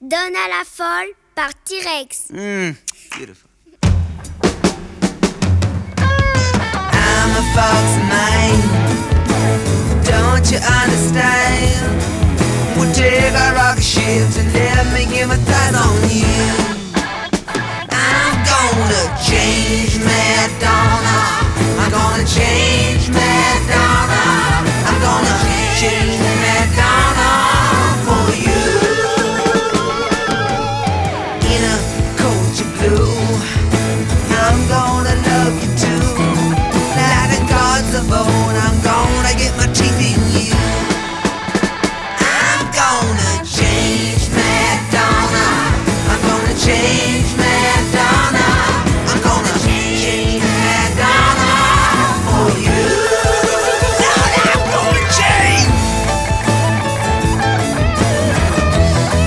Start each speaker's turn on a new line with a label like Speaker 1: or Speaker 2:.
Speaker 1: Donna la folle par T-Rex.
Speaker 2: Beautiful. I'm a fox of mine. Don't you understand? We'll take our rocket ships and let me give my